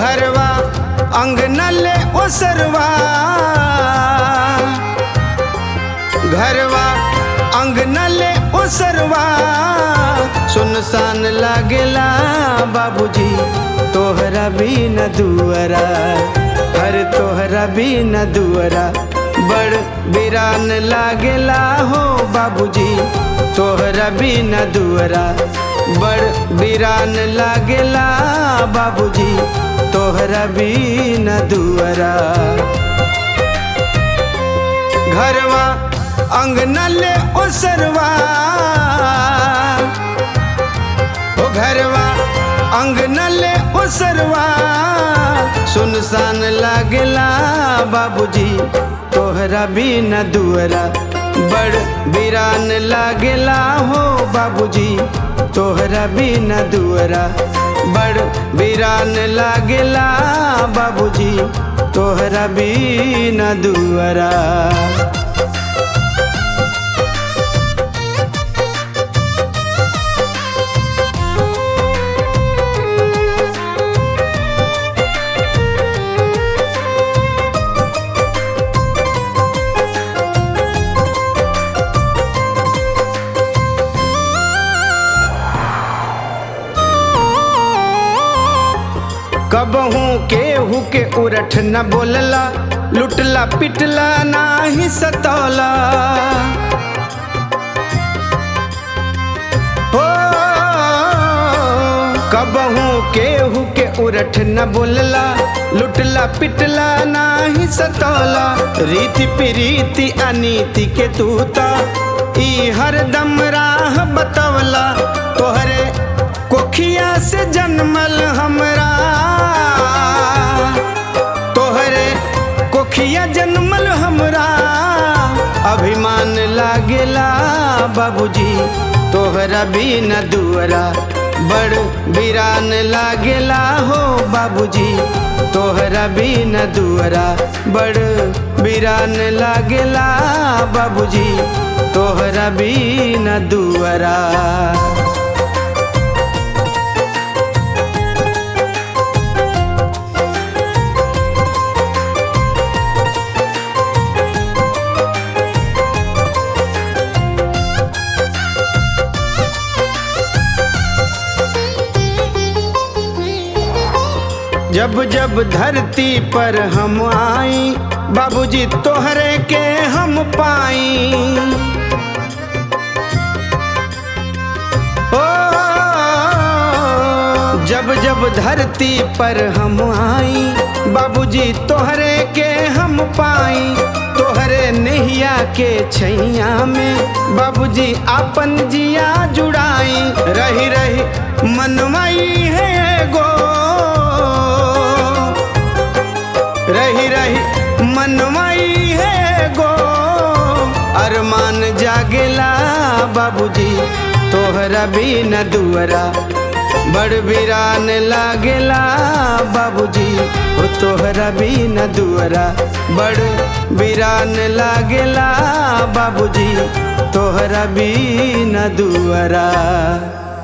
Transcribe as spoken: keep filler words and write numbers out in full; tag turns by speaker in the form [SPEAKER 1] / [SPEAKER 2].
[SPEAKER 1] घरवा अंगना ले ओसरवा, घरवा अंगना ले ओसरवा सुनसान लागेला बाबूजी तोहरा भी न दुअरा, हर तोहरा भी न दुअरा बड़ बिरान लागेला हो बाबूजी तोहरा भी न दुअरा, बड़ बिरान लागेला बाबूजी तोहरा भी न दुअरा। घरवा अंगना ले ओसरवा, ओ घरवा अंगना ले ओसरवा सुनसान लागेला बाबूजी तोहरा भी न दुअरा, बड़ बिरान लागेला हो बाबूजी तोहरा भी न दुअरा, बड़ बिरान लागेला बाबूजी तोहरा भी न दुअरा। कबहू केहू के उरठ न बोलला, लुटला पिटला नाही सतौला, हो कबहू केहू के उरठ न बोलला, लुटला पिटला नाही सतौला, रीति प्रीति अनीति के तूता ई हरदम राह बतवला, तोहरे कोखिया से जन्मल हमरा, तोहरे कोखिया जन्मल हमरा अभिमान लागेला बाबूजी तोहरा भी न दुअरा, बड़ बिरान लागेला हो बाबूजी तोहरा भी न दुअरा, बड़ बिरान लागेला बाबूजी तोहरा भी न दुअरा। जब जब धरती पर हम आई बाबूजी तोहरे के हम पाई, ओ जब जब धरती पर हम आई बाबूजी तोहरे के हम पाई, तोहरे नैया के छैया में बाबूजी आपन जिया जुड़ाई, रही रही मनवाई है गो, रही रही मनवाई है गो अरमान जागेला बाबूजी तोहरा भी न दुअरा, बड़ बिरान लागेला बाबूजी ओ तोहरा भी न दुअरा, बड़ बिरान लागेला बाबूजी तोहरा भी न दुअरा।